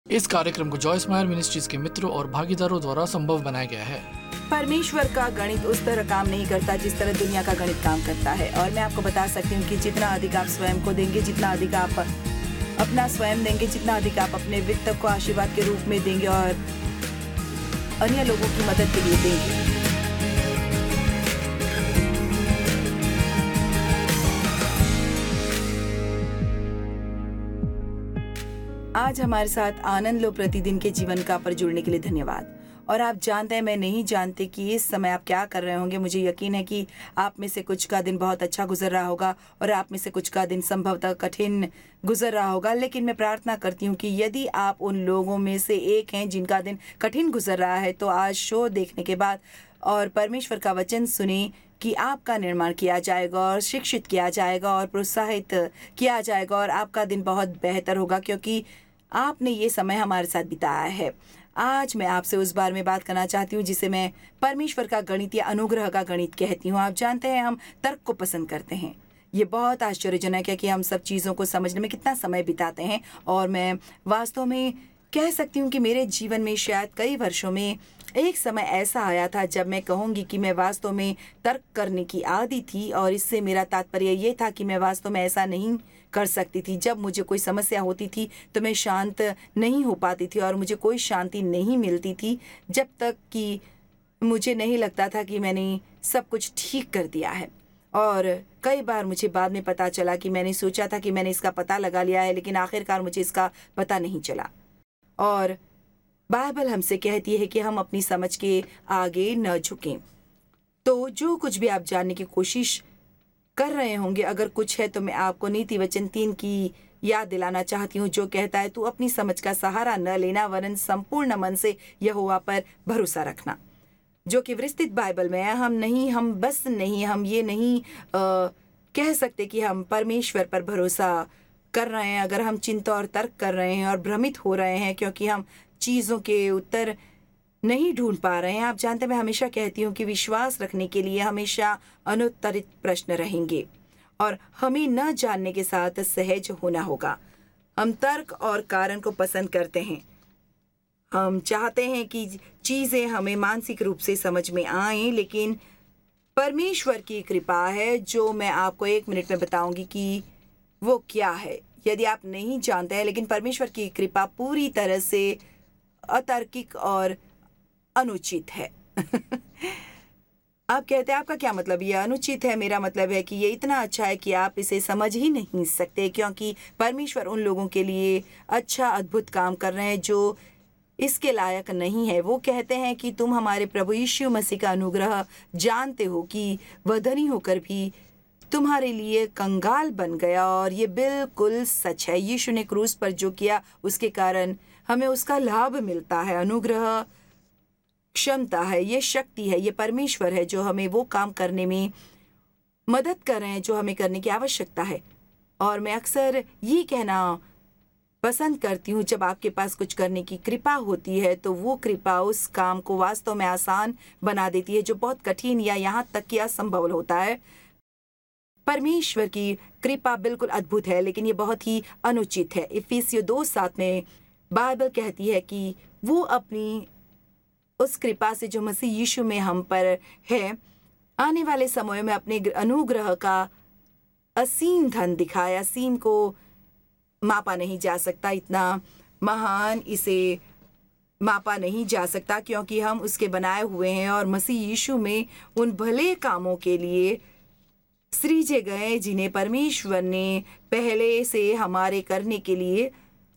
इस कार्यक्रम को जॉयस मायर मिनिस्ट्रीज के मित्रों और भागीदारों द्वारा संभव बनाया गया है। परमेश्वर का गणित उस तरह काम नहीं करता जिस तरह दुनिया का गणित काम करता है। और मैं आपको बता सकती हूँ कि जितना अधिक आप स्वयं को देंगे, जितना अधिक आप अपना स्वयं देंगे, जितना अधिक आप अपने वित्त को आशीर्वाद के रूप में देंगे और अन्य लोगों की मदद के लिए देंगे, आज हमारे साथ आनंद लो प्रतिदिन के जीवन का पर जुड़ने के लिए धन्यवाद। और आप जानते हैं, मैं नहीं जानती कि इस समय आप क्या कर रहे होंगे। मुझे यकीन है कि आप में से कुछ का दिन बहुत अच्छा गुजर रहा होगा और आप में से कुछ का दिन संभवतः कठिन गुजर रहा होगा। लेकिन मैं प्रार्थना करती हूँ कि यदि आप उन लोगों में से एक हैं जिनका दिन कठिन गुजर रहा है, तो आज शो देखने के बाद और परमेश्वर का वचन सुने कि आपका निर्माण किया जाएगा और शिक्षित किया जाएगा और प्रोत्साहित किया जाएगा और आपका दिन बहुत बेहतर होगा, क्योंकि आपने ये समय हमारे साथ बिताया है। आज मैं आपसे उस बारे में बात करना चाहती हूँ जिसे मैं परमेश्वर का गणित या अनुग्रह का गणित कहती हूँ। आप जानते हैं, हम तर्क को पसंद करते हैं। ये बहुत आश्चर्यजनक है कि हम सब चीज़ों को समझने में कितना समय बिताते हैं। और मैं वास्तव में कह सकती हूँ कि मेरे जीवन में शायद कई वर्षों में एक समय ऐसा आया था जब मैं कहूँगी कि मैं वास्तव में तर्क करने की आदी थी। और इससे मेरा तात्पर्य ये था कि मैं वास्तव में ऐसा नहीं कर सकती थी। जब मुझे कोई समस्या होती थी तो मैं शांत नहीं हो पाती थी और मुझे कोई शांति नहीं मिलती थी जब तक कि मुझे नहीं लगता था कि मैंने सब कुछ ठीक कर दिया है। और कई बार मुझे बाद में पता चला कि मैंने सोचा था कि मैंने इसका पता लगा लिया है, लेकिन आखिरकार मुझे इसका पता नहीं चला। और बाइबल हमसे कहती है कि हम अपनी समझ के आगे न झुकें। तो जो कुछ भी आप जानने की कोशिश कर रहे होंगे, अगर कुछ है, तो मैं आपको नीति वचन 3 की याद दिलाना चाहती हूँ, जो कहता है, तू अपनी समझ का सहारा न लेना, वरन संपूर्ण मन से यहोवा पर भरोसा रखना। जो कि विस्तृत बाइबल में है। हम ये नहीं कह सकते कि हम परमेश्वर पर भरोसा कर रहे हैं अगर हम चिंता और तर्क कर रहे हैं और भ्रमित हो रहे हैं क्योंकि हम चीज़ों के उत्तर नहीं ढूंढ पा रहे हैं। आप जानते हैं, मैं हमेशा कहती हूँ कि विश्वास रखने के लिए हमेशा अनुत्तरित प्रश्न रहेंगे और हमें न जानने के साथ सहज होना होगा। हम तर्क और कारण को पसंद करते हैं। हम चाहते हैं कि चीज़ें हमें मानसिक रूप से समझ में आएं, लेकिन परमेश्वर की कृपा है जो मैं आपको 1 मिनट में बताऊंगी कि वो क्या है। यदि आप नहीं जानते हैं, लेकिन परमेश्वर की कृपा पूरी तरह से अतार्किक और अनुचित है। आप कहते हैं, आपका क्या मतलब? ये अनुचित है। मेरा मतलब है कि ये इतना अच्छा है कि आप इसे समझ ही नहीं सकते, क्योंकि परमेश्वर उन लोगों के लिए अच्छा अद्भुत काम कर रहे हैं जो इसके लायक नहीं है। वो कहते हैं कि तुम हमारे प्रभु यीशु मसीह का अनुग्रह जानते हो कि वह धनी होकर भी तुम्हारे लिए कंगाल बन गया, और ये बिल्कुल सच है। यीशु ने क्रूस पर जो किया उसके कारण हमें उसका लाभ मिलता है। अनुग्रह क्षमता है, ये शक्ति है, ये परमेश्वर है जो हमें वो काम करने में मदद कर रहे हैं जो हमें करने की आवश्यकता है। और मैं अक्सर ये कहना पसंद करती हूँ, जब आपके पास कुछ करने की कृपा होती है तो वो कृपा उस काम को वास्तव में आसान बना देती है जो बहुत कठिन या यहाँ तक कि असंभव होता है। परमेश्वर की कृपा बिल्कुल अद्भुत है, लेकिन ये बहुत ही अनुचित है। इफिसियों 2:7 में बाइबल कहती है कि वो अपनी उस कृपा से जो मसीह यीशु में हम पर है, आने वाले समय में अपने अनुग्रह का असीम धन दिखाया। असीम को मापा नहीं जा सकता, इतना महान इसे मापा नहीं जा सकता, क्योंकि हम उसके बनाए हुए हैं और मसीह यीशु में उन भले कामों के लिए सृजे गए जिन्हें परमेश्वर ने पहले से हमारे करने के लिए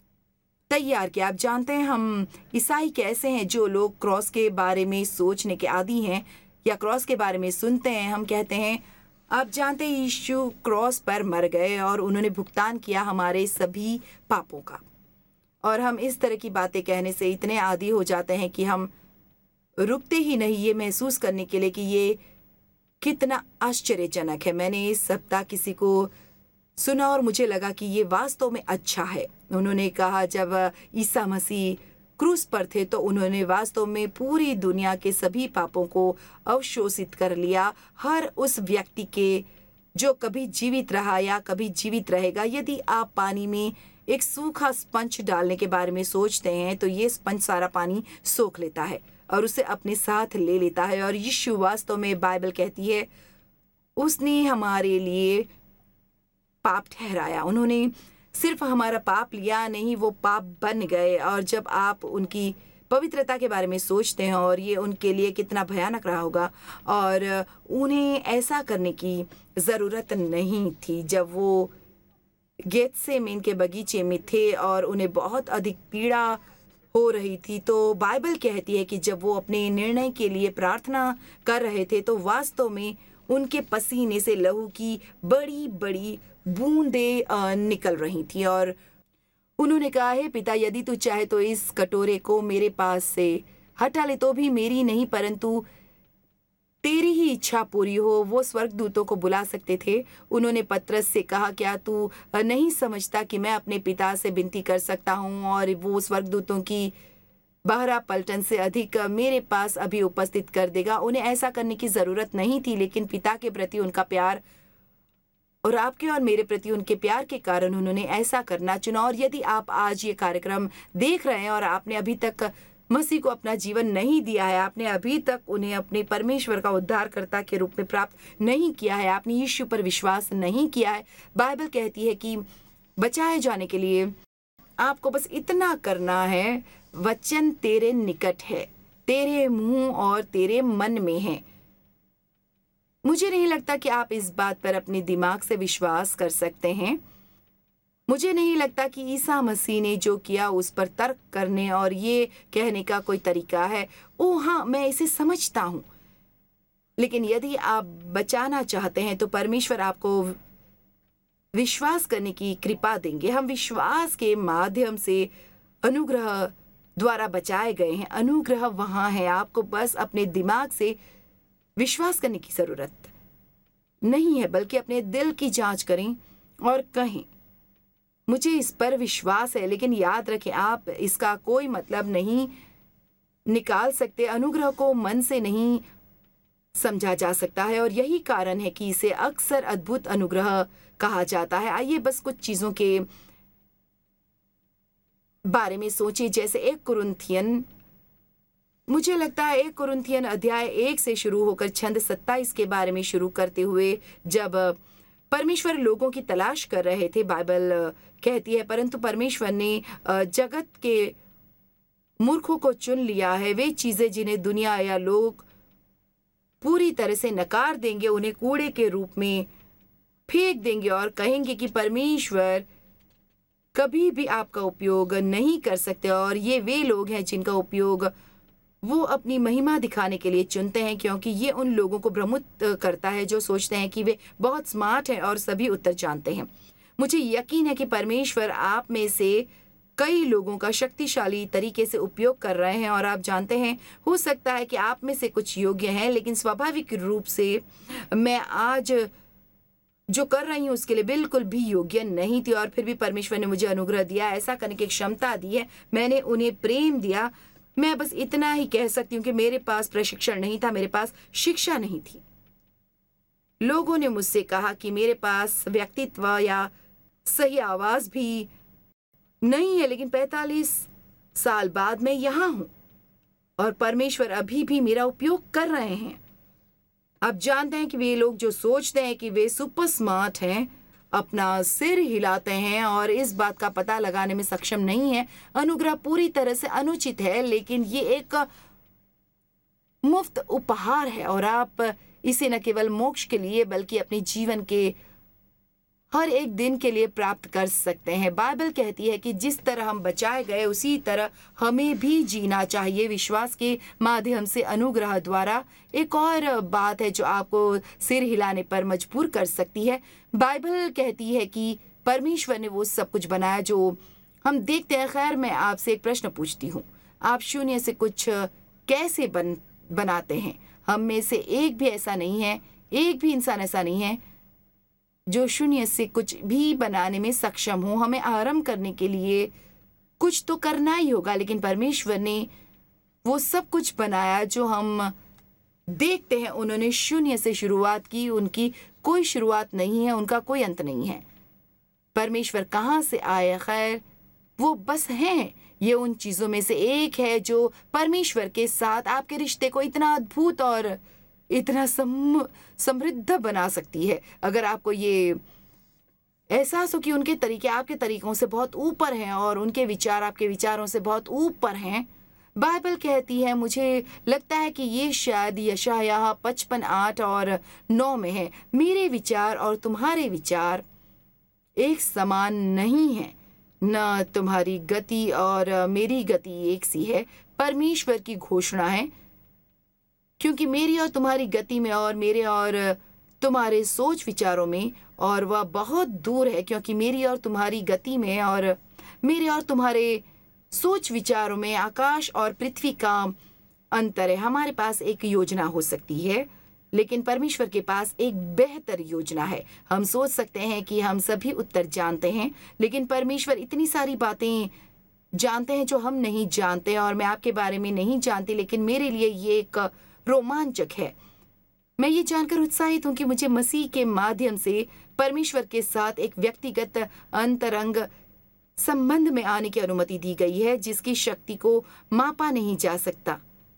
तैयार किया। आप जानते हैं, हम ईसाई कैसे हैं जो लोग क्रॉस के बारे में सोचने के आदी हैं या क्रॉस के बारे में सुनते हैं। हम कहते हैं, आप जानते हैं, यीशु क्रॉस पर मर गए और उन्होंने भुगतान किया हमारे सभी पापों का। और हम इस तरह की बातें कहने से इतने आदी हो जाते हैं कि हम रुकते ही नहीं ये महसूस करने के लिए कि ये कितना आश्चर्यजनक है। मैंने इस सप्ताह किसी को सुना और मुझे लगा कि ये वास्तव में अच्छा है। उन्होंने कहा, जब ईसा मसीह क्रूस पर थे तो उन्होंने वास्तव में पूरी दुनिया के सभी पापों को अवशोषित कर लिया, हर उस व्यक्ति के जो कभी जीवित रहा या कभी जीवित रहेगा। यदि आप पानी में एक सूखा स्पंज डालने के बारे में सोचते हैं तो ये स्पंज सारा पानी सोख लेता है और उसे अपने साथ ले लेता है। और यीशु वास्तव में, बाइबल कहती है, उसने हमारे लिए पाप ठहराया। उन्होंने सिर्फ हमारा पाप लिया नहीं, वो पाप बन गए। और जब आप उनकी पवित्रता के बारे में सोचते हैं और ये उनके लिए कितना भयानक रहा होगा, और उन्हें ऐसा करने की ज़रूरत नहीं थी जब वो गेत्सेमन के बगीचे में थे और उन्हें बहुत अधिक पीड़ा हो रही थी। तो बाइबल कहती है कि जब वो अपने निर्णय के लिए प्रार्थना कर रहे थे तो वास्तव में उनके पसीने से लहू की बड़ी बड़ी बूंदें निकल रही थी। और उन्होंने कहा, हे पिता, यदि तू चाहे तो इस कटोरे को मेरे पास से हटा ले, तो भी मेरी नहीं परंतु तेरी ही इच्छा पूरी हो। वो स्वर्गदूतों को बुला सकते थे। उन्होंने पतरस से कहा, क्या तू नहीं समझता कि मैं अपने पिता से विनती कर सकता हूँ और वो स्वर्गदूतों की बारह पलटन से अधिक मेरे पास अभी उपस्थित कर देगा। उन्हें ऐसा करने की ज़रूरत नहीं थी, लेकिन पिता के प्रति उनका प्यार और आपके और मेरे प्रति उनके प्यार के कारण उन्होंने ऐसा करना चुना। और यदि आप आज ये कार्यक्रम देख रहे हैं और आपने अभी तक मसीह को अपना जीवन नहीं दिया है, आपने अभी तक उन्हें अपने परमेश्वर का उद्धारकर्ता के रूप में प्राप्त नहीं किया है, आपने यीशु पर विश्वास नहीं किया है, बाइबल कहती है कि बचाए जाने के लिए आपको बस इतना करना है, वचन तेरे निकट है, तेरे मुंह और तेरे मन में है। मुझे नहीं लगता कि आप इस बात पर अपने दिमाग से विश्वास कर सकते हैं। मुझे नहीं लगता कि ईसा मसीह ने जो किया उस पर तर्क करने और ये कहने का कोई तरीका है, ओह हाँ, मैं इसे समझता हूँ। लेकिन यदि आप बचाना चाहते हैं तो परमेश्वर आपको विश्वास करने की कृपा देंगे। हम विश्वास के माध्यम से अनुग्रह द्वारा बचाए गए हैं। अनुग्रह वहाँ है, आपको बस अपने दिमाग से विश्वास करने की ज़रूरत नहीं है, बल्कि अपने दिल की जांच करें और कहें, मुझे इस पर विश्वास है। लेकिन याद रखें, आप इसका कोई मतलब नहीं निकाल सकते। अनुग्रह को मन से नहीं समझा जा सकता है और यही कारण है कि इसे अक्सर अद्भुत अनुग्रह कहा जाता है। आइए बस कुछ चीज़ों के बारे में सोचिए, जैसे 1 कुरिन्थियन, मुझे लगता है 1 कुरिन्थियन अध्याय 1 से शुरू होकर छंद 27 के बारे में शुरू करते हुए, जब परमेश्वर लोगों की तलाश कर रहे थे, बाइबल कहती है, परंतु परमेश्वर ने जगत के मूर्खों को चुन लिया है। वे चीज़ें जिन्हें दुनिया या लोग पूरी तरह से नकार देंगे, उन्हें कूड़े के रूप में फेंक देंगे और कहेंगे कि परमेश्वर कभी भी आपका उपयोग नहीं कर सकते। और ये वे लोग हैं जिनका उपयोग वो अपनी महिमा दिखाने के लिए चुनते हैं, क्योंकि ये उन लोगों को भ्रमित करता है जो सोचते हैं कि वे बहुत स्मार्ट हैं और सभी उत्तर जानते हैं। मुझे यकीन है कि परमेश्वर आप में से कई लोगों का शक्तिशाली तरीके से उपयोग कर रहे हैं। और आप जानते हैं, हो सकता है कि आप में से कुछ योग्य हैं, लेकिन स्वाभाविक रूप से मैं आज जो कर रही हूँ उसके लिए बिल्कुल भी योग्य नहीं थी। और फिर भी परमेश्वर ने मुझे अनुग्रह दिया, ऐसा करने की क्षमता दी है, मैंने उन्हें प्रेम दिया। मैं बस इतना ही कह सकती हूँ कि मेरे पास प्रशिक्षण नहीं था, मेरे पास शिक्षा नहीं थी। लोगों ने मुझसे कहा कि मेरे पास व्यक्तित्व या सही आवाज़ भी नहीं है, लेकिन 45 साल बाद मैं यहाँ हूँ और परमेश्वर अभी भी मेरा उपयोग कर रहे हैं। आप जानते हैं कि वे लोग जो सोचते हैं कि वे सुपर स्मार्ट हैं, अपना सिर हिलाते हैं और इस बात का पता लगाने में सक्षम नहीं है। अनुग्रह पूरी तरह से अनुचित है, लेकिन ये एक मुफ्त उपहार है और आप इसे न केवल मोक्ष के लिए बल्कि अपने जीवन के हर एक दिन के लिए प्राप्त कर सकते हैं। बाइबल कहती है कि जिस तरह हम बचाए गए उसी तरह हमें भी जीना चाहिए, विश्वास के माध्यम से, अनुग्रह द्वारा। एक और बात है जो आपको सिर हिलाने पर मजबूर कर सकती है। बाइबल कहती है कि परमेश्वर ने वो सब कुछ बनाया जो हम देखते हैं। खैर, मैं आपसे एक प्रश्न पूछती हूँ, आप शून्य से कुछ कैसे बनाते हैं? हम में से एक भी ऐसा नहीं है, एक भी इंसान ऐसा नहीं है जो शून्य से कुछ भी बनाने में सक्षम हो। हमें आरंभ करने के लिए कुछ तो करना ही होगा, लेकिन परमेश्वर ने वो सब कुछ बनाया जो हम देखते हैं। उन्होंने शून्य से शुरुआत की, उनकी कोई शुरुआत नहीं है, उनका कोई अंत नहीं है। परमेश्वर कहाँ से आए? खैर, वो बस हैं। ये उन चीज़ों में से एक है जो परमेश्वर के साथ आपके रिश्ते को इतना अद्भुत और इतना समृद्ध बना सकती है। अगर आपको ये एहसास हो कि उनके तरीके आपके तरीकों से बहुत ऊपर हैं और उनके विचार आपके विचारों से बहुत ऊपर हैं। बाइबल कहती है, मुझे लगता है कि ये शायद यशायाह 55:8 और 9 में है, मेरे विचार और तुम्हारे विचार एक समान नहीं है, न तुम्हारी गति और मेरी गति एक सी है। परमेश्वर की घोषणा है, क्योंकि मेरी और तुम्हारी गति में और मेरे और तुम्हारे सोच विचारों में और वह बहुत दूर है, क्योंकि मेरी और तुम्हारी गति में और मेरे और तुम्हारे सोच विचारों में आकाश और पृथ्वी का अंतर है। हमारे पास एक योजना हो सकती है, लेकिन परमेश्वर के पास एक बेहतर योजना है। हम सोच सकते हैं कि हम सभी उत्तर जानते हैं, लेकिन परमेश्वर इतनी सारी बातें जानते हैं जो हम नहीं जानते और मैं आपके बारे में नहीं जानती, लेकिन मेरे लिए ये एक रोमांचक है। मैं ये जानकर उत्साहित हूँ कि मुझे मसीह के माध्यम से परमेश्वर के साथ एक व्यक्तिगत अंतरंग संबंध में आने की अनुमति दी गई है, जिसकी शक्ति को मापा नहीं जा सकता,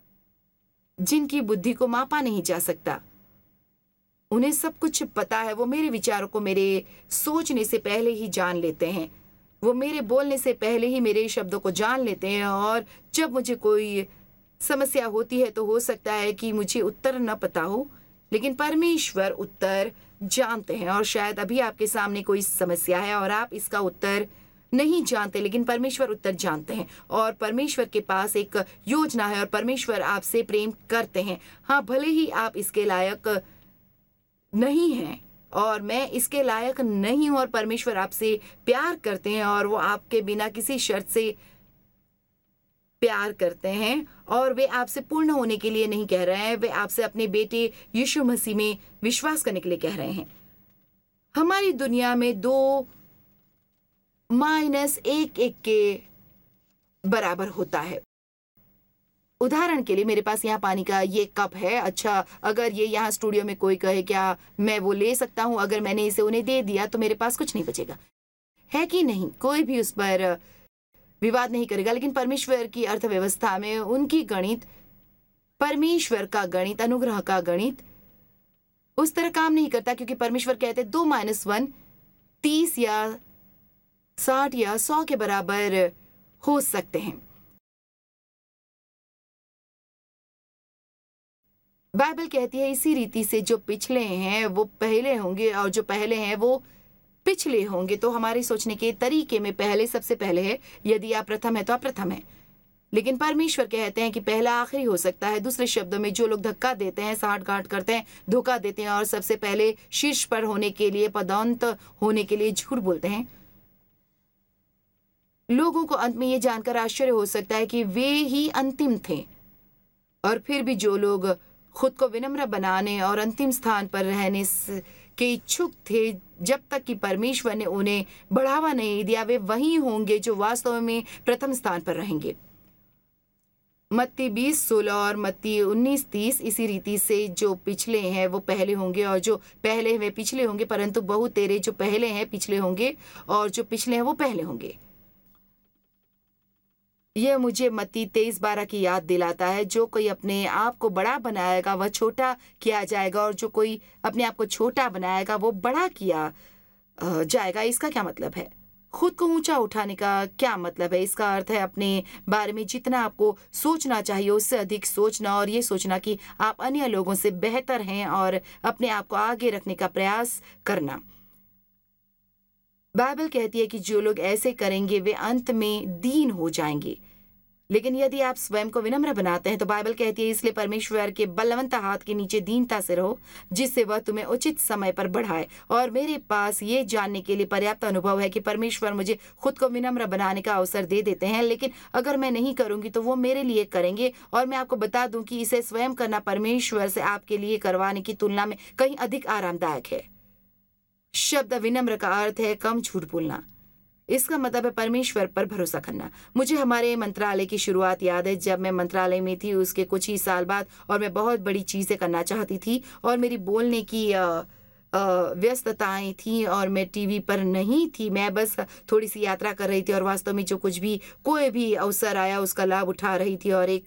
जिनकी बुद्धि को मापा नहीं जा सकता। उन्हें सब कुछ पता है। वो मेरे विचारों को मेरे सोचने से पहले ही जान लेते हैं। वो मेरे बोलने से पहले ही मेरे शब्दों को जान लेते हैं, और जब मुझे कोई समस्या होती है तो हो सकता है कि मुझे उत्तर न पता हो, लेकिन परमेश्वर उत्तर जानते हैं। और शायद अभी आपके सामने कोई समस्या है और आप इसका उत्तर नहीं जानते, लेकिन परमेश्वर उत्तर जानते हैं और परमेश्वर के पास एक योजना है और परमेश्वर आपसे प्रेम करते हैं। हाँ, भले ही आप इसके लायक नहीं हैं और मैं इसके लायक नहीं हूं, और परमेश्वर आपसे प्यार करते हैं और वो आपके बिना किसी शर्त से प्यार करते हैं, और वे आपसे पूर्ण होने के लिए नहीं कह रहे हैं, वे आपसे अपने बेटे यीशु मसीह में विश्वास करने के लिए कह रहे हैं। हमारी दुनिया में 2 -1 के बराबर होता है। उदाहरण के लिए मेरे पास यहाँ पानी का ये कप है। अच्छा, अगर ये यहाँ स्टूडियो में कोई कहे क्या मैं वो ले सकता हूँ, अगर मैंने इसे उन्हें दे दिया तो मेरे पास कुछ नहीं बचेगा, है कि नहीं? कोई भी उस पर विवाद नहीं करेगा। लेकिन परमेश्वर की अर्थव्यवस्था में उनकी गणित, परमेश्वर का गणित, अनुग्रह का गणित उस तरह काम नहीं करता, क्योंकि परमेश्वर कहते 2 - 1 30 या 60 या 100 के बराबर हो सकते हैं। बाइबल कहती है इसी रीति से जो पिछले हैं वो पहले होंगे और जो पहले हैं वो पिछले होंगे। तो हमारे सोचने के तरीके में पहले सबसे पहले है। यदि आप प्रथम है तो आप प्रथम है, लेकिन परमेश्वर कहते हैं कि पहला आखिरी हो सकता है। दूसरे शब्दों में, जो लोग धक्का देते हैं, साठगांठ करते हैं, धोखा देते हैं और सबसे पहले शीर्ष पर होने के लिए, पदोन्नत होने के लिए झूठ बोलते हैं, लोगों को अंत में ये जानकर आश्चर्य हो सकता है कि वे ही अंतिम थे। और फिर भी जो लोग खुद को विनम्र बनाने और अंतिम स्थान पर रहने के इच्छुक थे, जब तक कि परमेश्वर ने उन्हें बढ़ावा नहीं दिया, वे वही होंगे जो वास्तव में प्रथम स्थान पर रहेंगे। मत्ती 20:16 और मत्ती 19:30 इसी रीति से जो पिछले हैं वो पहले होंगे और जो पहले हैं वे पिछले होंगे, परंतु बहु तेरे जो पहले हैं पिछले होंगे और जो पिछले हैं वो पहले होंगे। यह मुझे मत्ती 23:12 की याद दिलाता है, जो कोई अपने आप को बड़ा बनाएगा वह छोटा किया जाएगा, और जो कोई अपने आप को छोटा बनाएगा वो बड़ा किया जाएगा। इसका क्या मतलब है? खुद को ऊंचा उठाने का क्या मतलब है? इसका अर्थ है अपने बारे में जितना आपको सोचना चाहिए उससे अधिक सोचना, और ये सोचना कि आप अन्य लोगों से बेहतर हैं और अपने आप को आगे रखने का प्रयास करना। बाइबल कहती है कि जो लोग ऐसे करेंगे वे अंत में दीन हो जाएंगे, लेकिन यदि आप स्वयं को विनम्र बनाते हैं तो बाइबल कहती है इसलिए परमेश्वर के बलवंत हाथ के नीचे दीनता से रहो, जिससे वह तुम्हें उचित समय पर बढ़ाए। और मेरे पास ये जानने के लिए पर्याप्त अनुभव है कि परमेश्वर मुझे खुद को विनम्र बनाने का अवसर दे देते हैं, लेकिन अगर मैं नहीं करूंगी तो वो मेरे लिए करेंगे। और मैं आपको बता दूं कि इसे स्वयं करना परमेश्वर से आपके लिए करवाने की तुलना में कहीं अधिक आरामदायक है। शब्द विनम्र का अर्थ है कम झूठ बोलना। इसका मतलब है परमेश्वर पर भरोसा करना। मुझे हमारे मंत्रालय की शुरुआत याद है। जब मैं मंत्रालय में थी उसके कुछ ही साल बाद, और मैं बहुत बड़ी चीज़ें करना चाहती थी और मेरी बोलने की व्यस्तताएं थीं और मैं टीवी पर नहीं थी। मैं बस थोड़ी-सी यात्रा कर रही थी और वास्तव में जो कुछ भी कोई भी अवसर आया उसका लाभ उठा रही थी। और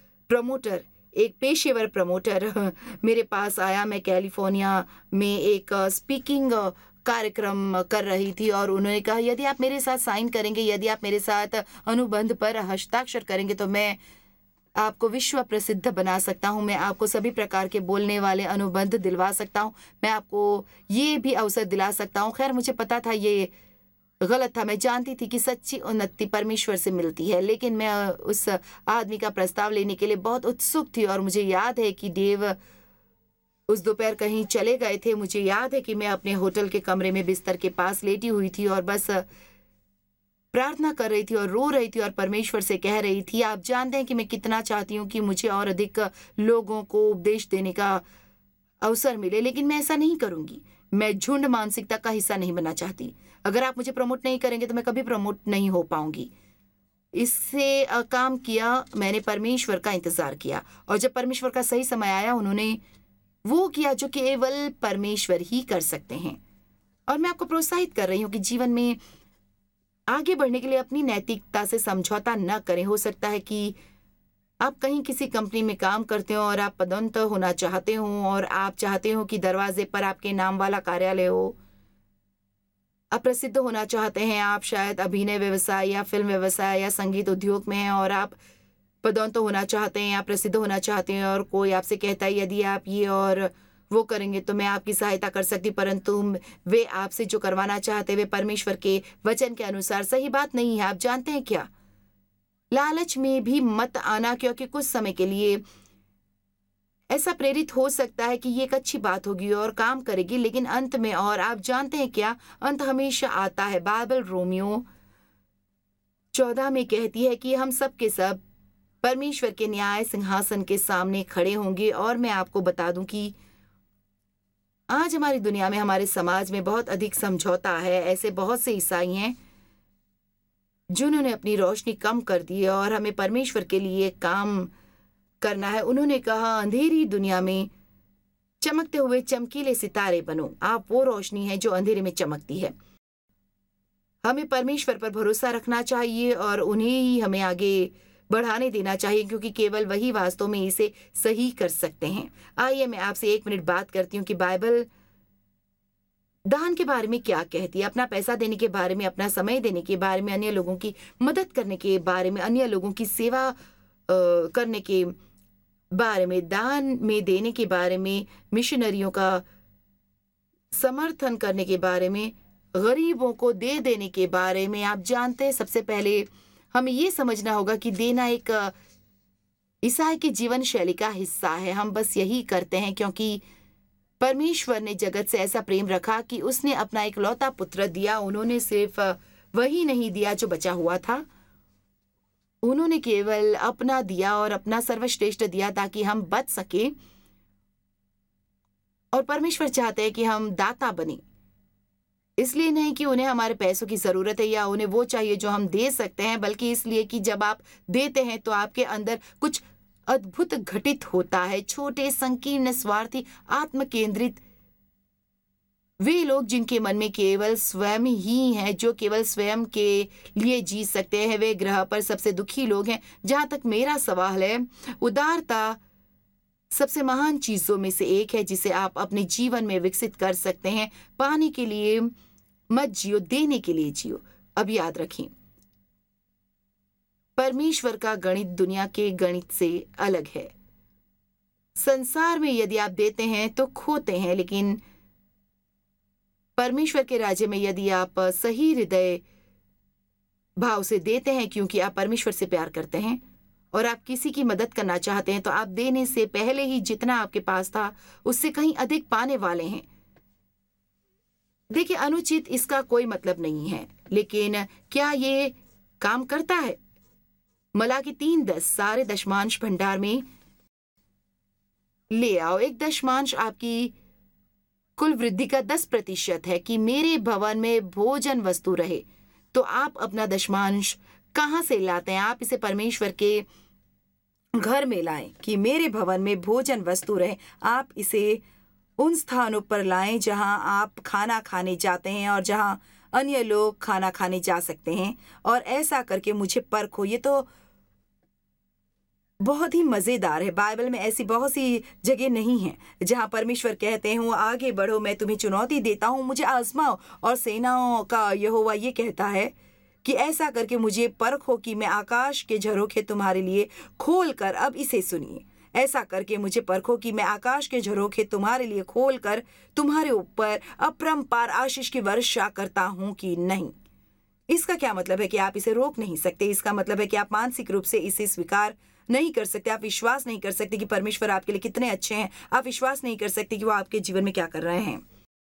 एक पेशेवर प्रमोटर मेरे पास आया। मैं कैलिफ़ोर्निया में एक स्पीकिंग कार्यक्रम कर रही थी और उन्होंने कहा, यदि आप मेरे साथ साइन करेंगे, यदि आप मेरे साथ अनुबंध पर हस्ताक्षर करेंगे तो मैं आपको विश्व प्रसिद्ध बना सकता हूँ। मैं आपको सभी प्रकार के बोलने वाले अनुबंध दिलवा सकता हूँ। मैं आपको ये भी अवसर दिला सकता हूँ। ख़ैर मुझे पता था ये गलत था। मैं जानती थी कि सच्ची उन्नति परमेश्वर से मिलती है, लेकिन मैं उस आदमी का प्रस्ताव लेने के लिए बहुत उत्सुक थी। और मुझे याद है कि देव उस दोपहर कहीं चले गए थे। मुझे याद है कि मैं अपने होटल के कमरे में बिस्तर के पास लेटी हुई थी और बस प्रार्थना कर रही थी और रो रही थी और परमेश्वर से कह रही थी, आप जानते हैं कि मैं कितना चाहती हूँ कि मुझे और अधिक लोगों को उपदेश देने का अवसर मिले, लेकिन मैं ऐसा नहीं करूँगी। मैं झुंड मानसिकता का हिस्सा नहीं बनना चाहती। अगर आप मुझे प्रमोट नहीं करेंगे तो मैं कभी प्रमोट नहीं हो पाऊँगी। इससे काम किया, मैंने परमेश्वर का इंतज़ार किया और जब परमेश्वर का सही समय आया, उन्होंने वो किया जो केवल परमेश्वर ही कर सकते हैं। और मैं आपको प्रोत्साहित कर रही हूँ कि जीवन में आगे बढ़ने के लिए अपनी नैतिकता से समझौता न करें। हो सकता है कि आप कहीं किसी कंपनी में काम करते हो और आप पदोन्नत होना चाहते हो और आप चाहते हो कि दरवाजे पर आपके नाम वाला कार्यालय हो। आप प्रसिद्ध होना चाहते हैं। आप शायद अभिनय व्यवसाय या फिल्म व्यवसाय या संगीत उद्योग में हैं और आप पदोन्नत होना चाहते हैं या प्रसिद्ध होना चाहते हैं और कोई आपसे कहता है, यदि आप ये और वो करेंगे तो मैं आपकी सहायता कर सकती, परंतु वे आपसे जो करवाना चाहते हैं वे परमेश्वर के वचन के अनुसार सही बात नहीं है। आप जानते हैं क्या? लालच में भी मत आना, क्योंकि कुछ समय के लिए ऐसा प्रेरित हो सकता है कि ये एक अच्छी बात होगी और काम करेगी, लेकिन अंत में, और आप जानते हैं क्या, अंत हमेशा आता है। बाइबल रोमियो 14 में कहती है कि हम सब के सब परमेश्वर के न्याय सिंहासन के सामने खड़े होंगे। और मैं आपको बता दूं कि आज हमारी दुनिया में, हमारे समाज में बहुत अधिक समझौता है। ऐसे बहुत से ईसाई हैं जिन्होंने अपनी रोशनी कम कर दी है और हमें परमेश्वर के लिए काम करना है। उन्होंने कहा, अंधेरी दुनिया में चमकते हुए चमकीले सितारे बनो। आप वो रोशनी है जो अंधेरे में चमकती है। हमें परमेश्वर पर भरोसा रखना चाहिए और उन्हें ही हमें आगे बढ़ाने देना चाहिए, क्योंकि केवल वही वास्तव में इसे सही कर सकते हैं। आइए मैं आपसे 1 मिनट बात करती हूँ कि बाइबल दान के बारे में क्या कहती है, अपना पैसा देने के बारे में, अपना समय देने के बारे में, अन्य लोगों की मदद करने के बारे में, अन्य लोगों की सेवा करने के बारे में, दान में देने के बारे में, मिशनरियों का समर्थन करने के बारे में, गरीबों को दे देने के बारे में। आप जानते हैं, सबसे पहले हमें ये समझना होगा कि देना एक ईसाई की जीवन शैली का हिस्सा है। हम बस यही करते हैं क्योंकि परमेश्वर ने जगत से ऐसा प्रेम रखा कि उसने अपना इकलौता पुत्र दिया। उन्होंने सिर्फ वही नहीं दिया जो बचा हुआ था, उन्होंने केवल अपना दिया और अपना सर्वश्रेष्ठ दिया ताकि हम बच सके। और परमेश्वर चाहते हैं कि हम दाता बने, इसलिए नहीं कि उन्हें हमारे पैसों की ज़रूरत है या उन्हें वो चाहिए जो हम दे सकते हैं, बल्कि इसलिए कि जब आप देते हैं तो आपके अंदर कुछ अद्भुत घटित होता है। छोटे, संकीर्ण, स्वार्थी, आत्म केंद्रित वे लोग जिनके मन में केवल स्वयं ही हैं, जो केवल स्वयं के लिए जी सकते हैं, वे ग्रह पर सबसे दुखी लोग हैं। जहाँ तक मेरा सवाल है, उदारता सबसे महान चीज़ों में से एक है जिसे आप अपने जीवन में विकसित कर सकते हैं। पाने के लिए मत जियो, देने के लिए जियो। अब याद रखें, परमेश्वर का गणित दुनिया के गणित से अलग है। संसार में यदि आप देते हैं तो खोते हैं, लेकिन परमेश्वर के राज्य में यदि आप सही हृदय भाव से देते हैं, क्योंकि आप परमेश्वर से प्यार करते हैं और आप किसी की मदद करना चाहते हैं, तो आप देने से पहले ही जितना आपके पास था उससे कहीं अधिक पाने वाले हैं। देखिए, अनुचित इसका कोई मतलब नहीं है, लेकिन क्या ये काम करता है? मलाकी 3:10 सारे दशमांश भंडार में ले आओ। एक दशमांश आपकी कुल वृद्धि का 10% है कि मेरे भवन में भोजन वस्तु रहे। तो आप अपना दशमांश कहाँ से लाते हैं? आप इसे परमेश्वर के घर में लाएं कि मेरे भवन में भोजन वस्तु रहे। आप इसे उन स्थानों पर लाएं जहां आप खाना खाने जाते हैं और जहां अन्य लोग खाना खाने जा सकते हैं, और ऐसा करके मुझे परखो। ये तो बहुत ही मज़ेदार है। बाइबल में ऐसी बहुत सी जगह नहीं है जहां परमेश्वर कहते हैं, वो आगे बढ़ो, मैं तुम्हें चुनौती देता हूं, मुझे आजमाओ। और सेनाओं का यहोवा ये कहता है कि ऐसा करके मुझे परखो कि मैं आकाश के झरोखे तुम्हारे लिए खोल कर, अब इसे सुनिए, ऐसा करके मुझे परखो कि मैं आकाश के झरोखे तुम्हारे लिए खोल कर तुम्हारे ऊपर अपरंपार आशीष की वर्षा करता हूं कि नहीं। इसका क्या मतलब है कि आप इसे रोक नहीं सकते। इसका मतलब है कि आप मानसिक रूप से इसे स्वीकार नहीं कर सकते। आप विश्वास नहीं कर सकते कि परमेश्वर आपके लिए कितने अच्छे हैं। आप विश्वास नहीं कर सकते कि वो आपके जीवन में क्या कर रहे हैं।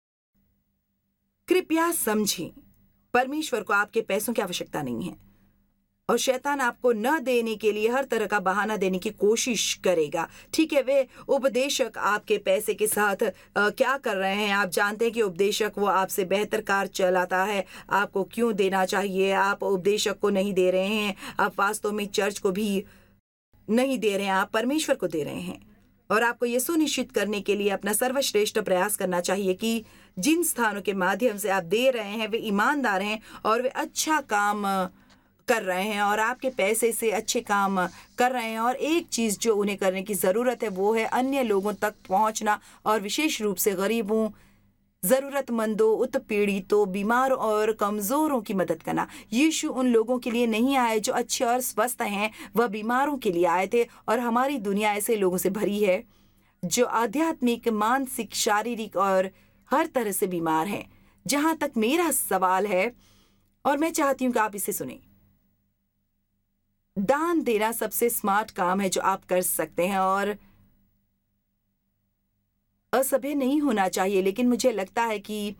कृपया समझें, परमेश्वर को आपके पैसों की आवश्यकता नहीं है, और शैतान आपको न देने के लिए हर तरह का बहाना देने की कोशिश करेगा। ठीक है, वे उपदेशक आपके पैसे के साथ क्या कर रहे हैं। आप जानते हैं कि उपदेशक वो आपसे बेहतर कार चलाता है, आपको क्यों देना चाहिए। आप उपदेशक को नहीं दे रहे हैं, आप वास्तव में चर्च को भी नहीं दे रहे हैं, आप परमेश्वर को दे रहे हैं। और आपको ये सुनिश्चित करने के लिए अपना सर्वश्रेष्ठ प्रयास करना चाहिए कि जिन स्थानों के माध्यम से आप दे रहे हैं वे ईमानदार हैं और वे अच्छा काम कर रहे हैं और आपके पैसे से अच्छे काम कर रहे हैं। और एक चीज़ जो उन्हें करने की ज़रूरत है वो है अन्य लोगों तक पहुंचना, और विशेष रूप से गरीबों, ज़रूरतमंदों, उत्पीड़ितों, बीमारों और कमज़ोरों की मदद करना। यीशु उन लोगों के लिए नहीं आए जो अच्छे और स्वस्थ हैं, वह बीमारों के लिए आए थे। और हमारी दुनिया ऐसे लोगों से भरी है जो आध्यात्मिक, मानसिक, शारीरिक और हर तरह से बीमार हैं। जहाँ तक मेरा सवाल है, और मैं चाहती हूँ कि आप इसे सुनें, दान देना सबसे स्मार्ट काम है जो आप कर सकते हैं, और असभ्य नहीं होना चाहिए। लेकिन मुझे लगता है कि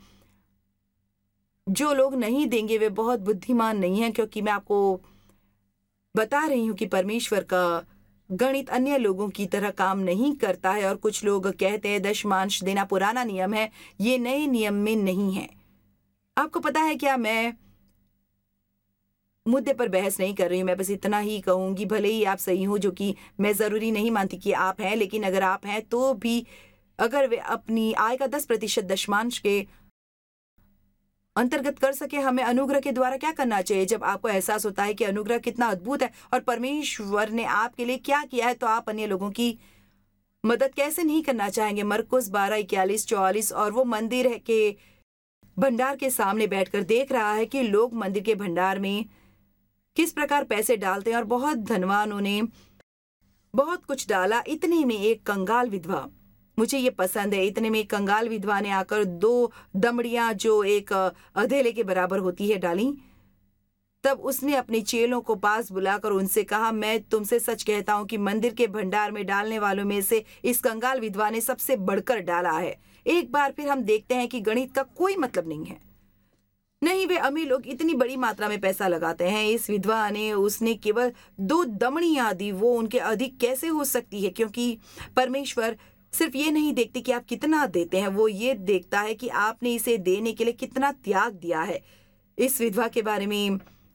जो लोग नहीं देंगे वे बहुत बुद्धिमान नहीं हैं, क्योंकि मैं आपको बता रही हूँ कि परमेश्वर का गणित अन्य लोगों की तरह काम नहीं करता है। और कुछ लोग कहते हैं दशमांश देना पुराना नियम है, ये नए नियम में नहीं है। आपको पता है क्या, मैं मुद्दे पर बहस नहीं कर रही हूँ, मैं बस इतना ही कहूँगी, भले ही आप सही हो, जो कि मैं ज़रूरी नहीं मानती कि आप हैं, लेकिन अगर आप हैं तो भी अगर वे अपनी आय का 10% दशमांश के अंतर्गत कर सके, हमें अनुग्रह के द्वारा क्या करना चाहिए। जब आपको एहसास होता है कि अनुग्रह कितना अद्भुत है और परमेश्वर ने आपके लिए क्या किया है, तो आप अन्य लोगों की मदद कैसे नहीं करना चाहेंगे। मरकुस 12:41-44। और वो मंदिर के भंडार के सामने बैठकर देख रहा है कि लोग मंदिर के भंडार में किस प्रकार पैसे डालते हैं, और बहुत धनवानों ने बहुत कुछ डाला। इतने में एक कंगाल विधवा, मुझे ये पसंद है, इतने में एक कंगाल विधवा ने आकर 2 दमड़ियां जो एक अधेले के बराबर होती है डाली। तब उसने अपने चेलों को पास बुलाकर उनसे कहा, मैं तुमसे सच कहता हूं कि मंदिर के भंडार में डालने वालों में से इस कंगाल विधवा ने सबसे बढ़कर डाला है। एक बार फिर हम देखते हैं कि गणित का कोई मतलब नहीं है। नहीं, वे अमीर लोग इतनी बड़ी मात्रा में पैसा लगाते हैं। इस विधवा ने, उसने केवल 2 दमड़ियां दी, वो उनके अधिक कैसे हो सकती है? क्योंकि परमेश्वर सिर्फ ये नहीं देखते कि आप कितना देते हैं, वो ये देखता है कि आपने इसे देने के लिए कितना त्याग दिया है। इस विधवा के बारे में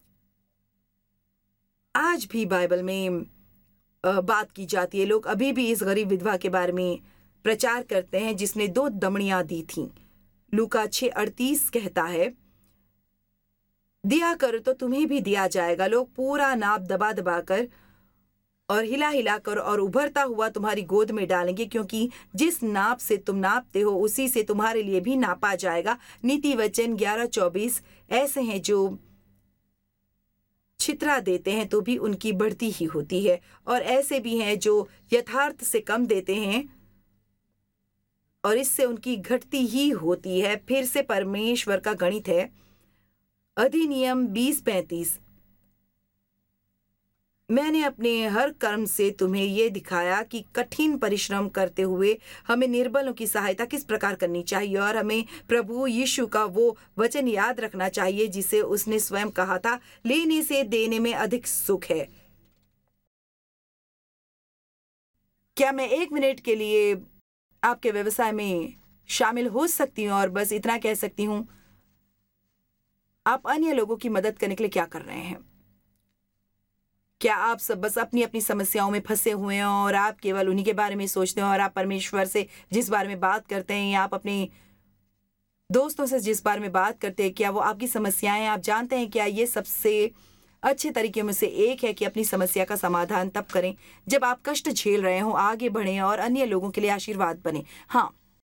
आज भी बाइबल में बात की जाती है। लोग अभी भी इस गरीब विधवा के बारे में प्रचार करते हैं जिसने 2 दमड़ियां दी थीं। लूका 6:38 कहता है, दिया करो तो तुम्हें भी दिया जाएगा। लोग पूरा नाप दबा दबा कर और हिला हिला कर और उभरता हुआ तुम्हारी गोद में डालेंगे, क्योंकि जिस नाप से तुम नापते हो उसी से तुम्हारे लिए भी नापा जाएगा। नीति वचन 11:24। ऐसे हैं जो छितरा देते हैं तो भी उनकी बढ़ती ही होती है, और ऐसे भी हैं जो यथार्थ से कम देते हैं और इससे उनकी घटती ही होती है। फिर से परमेश्वर का गणित है। अधिनियम 20:35। मैंने अपने हर कर्म से तुम्हें ये दिखाया कि कठिन परिश्रम करते हुए हमें निर्बलों की सहायता किस प्रकार करनी चाहिए, और हमें प्रभु यीशु का वो वचन याद रखना चाहिए जिसे उसने स्वयं कहा था, लेने से देने में अधिक सुख है। क्या मैं 1 मिनट के लिए आपके व्यवसाय में शामिल हो सकती हूँ और बस इतना कह सकती हूँ, आप अन्य लोगों की मदद करने के लिए क्या कर रहे हैं? क्या आप सब बस अपनी अपनी समस्याओं में फंसे हुए हैं और आप केवल उन्हीं के बारे में सोचते हैं, और आप परमेश्वर से जिस बारे में बात करते हैं या आप अपने दोस्तों से जिस बारे में बात करते हैं, क्या वो आपकी समस्याएं आप जानते हैं? क्या ये सबसे अच्छे तरीके में से एक है कि अपनी समस्या का समाधान तब करें जब आप कष्ट झेल रहे हो, आगे बढ़ें और अन्य लोगों के लिए आशीर्वाद बने। हाँ,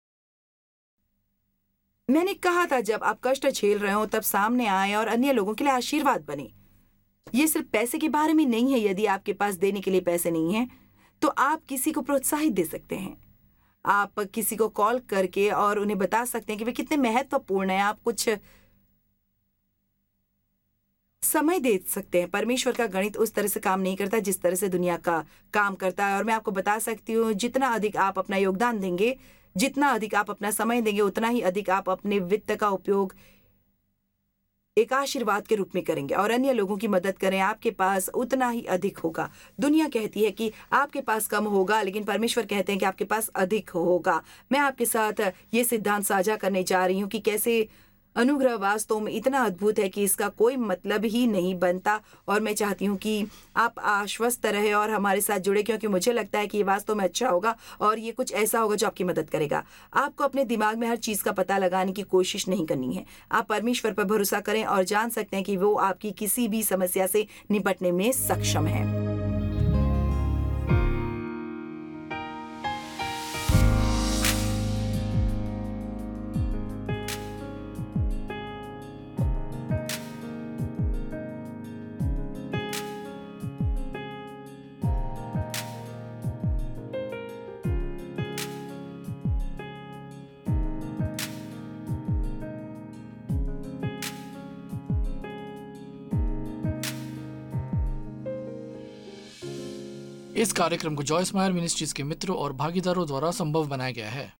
मैंने कहा था जब आप कष्ट झेल रहे हो तब सामने आए और अन्य लोगों के लिए आशीर्वाद बने। ये सिर्फ पैसे के बारे में नहीं है। यदि आपके पास देने के लिए पैसे नहीं हैं, तो आप किसी को प्रोत्साहित दे सकते हैं। आप किसी को कॉल करके और उन्हें बता सकते हैं कि वे कितने महत्वपूर्ण हैं। आप कुछ समय दे सकते हैं। परमेश्वर का गणित उस तरह से काम नहीं करता जिस तरह से दुनिया का काम करता है। और मैं आपको बता सकती हूँ, जितना अधिक आप अपना योगदान देंगे, जितना अधिक आप अपना समय देंगे, उतना ही अधिक आप अपने वित्त का उपयोग एक आशीर्वाद के रूप में करेंगे और अन्य लोगों की मदद करें। आपके पास उतना ही अधिक होगा। दुनिया कहती है कि आपके पास कम होगा, लेकिन परमेश्वर कहते हैं कि आपके पास अधिक होगा। मैं आपके साथ ये सिद्धांत साझा करने जा रही हूँ कि कैसे अनुग्रह वास्तव में इतना अद्भुत है कि इसका कोई मतलब ही नहीं बनता। और मैं चाहती हूँ कि आप आश्वस्त रहे और हमारे साथ जुड़े, क्योंकि मुझे लगता है कि ये वास्तव में अच्छा होगा और ये कुछ ऐसा होगा जो आपकी मदद करेगा। आपको अपने दिमाग में हर चीज़ का पता लगाने की कोशिश नहीं करनी है। आप परमेश्वर पर भरोसा करें और जान सकते हैं कि वो आपकी किसी भी समस्या से निपटने में सक्षम है। इस कार्यक्रम को जॉयस मायर मिनिस्ट्रीज के मित्रों और भागीदारों द्वारा संभव बनाया गया है।